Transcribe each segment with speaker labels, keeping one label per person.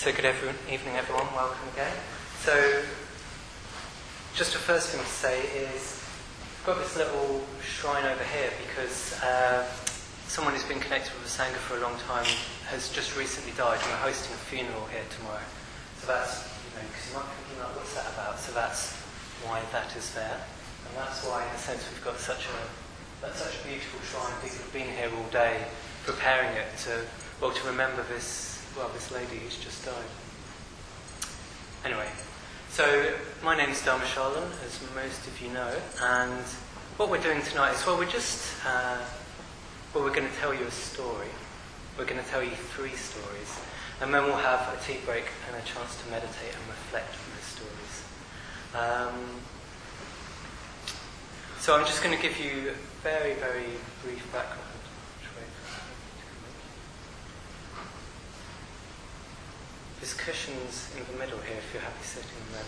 Speaker 1: So good evening everyone, welcome again. So just the first thing to say is I've got this little shrine over here because someone who's been connected with the Sangha for a long time has just recently died and we're hosting a funeral here tomorrow. So that's, because you might be thinking like, what's that about? So that's why that is there. And that's why in a sense we've got such a beautiful shrine. People have been here all day preparing it to remember this lady who's just died. Anyway, so my name is Dharmashalan, as most of you know, and what we're doing tonight is, we're going to tell you a story. We're going to tell you 3 stories, and then we'll have a tea break and a chance to meditate and reflect on those stories. So I'm just going to give you a very, very brief background. There's cushions in the middle here if you're happy sitting on them.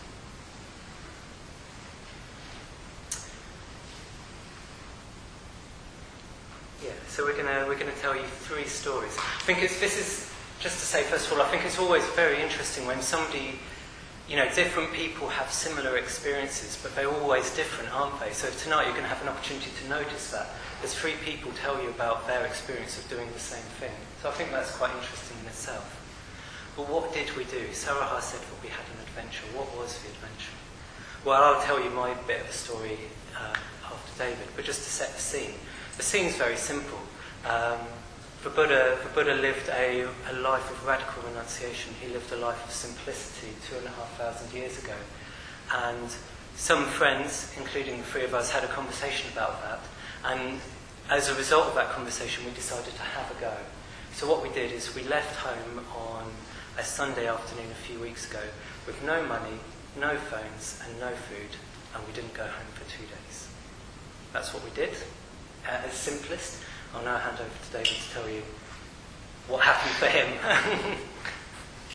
Speaker 1: Yeah, so we're gonna tell you 3 stories. I think this is just to say, first of all, I think it's always very interesting when somebody, different people have similar experiences, but they're always different, aren't they? So tonight you're going to have an opportunity to notice that. There's 3 people tell you about their experience of doing the same thing. So I think that's quite interesting in itself. But what did we do? Saraha said that we had an adventure. What was the adventure? Well, I'll tell you my bit of the story after David, but just to set the scene. The scene's very simple. The Buddha lived a life of radical renunciation. He lived a life of simplicity 2,500 years ago. And some friends, including the 3 of us, had a conversation about that. And as a result of that conversation, we decided to have a go. So what we did is we left home on a Sunday afternoon a few weeks ago with no money, no phones and no food, and we didn't go home for 2 days. That's what we did. As simplest, I'll now hand over to David to tell you what happened for him.